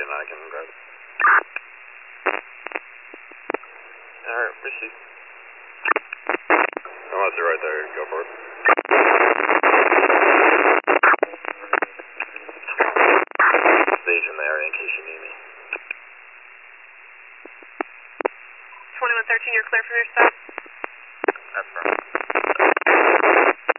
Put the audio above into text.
and I can grab it. Alright, receive. Unless you're right there, go for it. Station there in case you need me. 2113, you're clear from your side. That's right.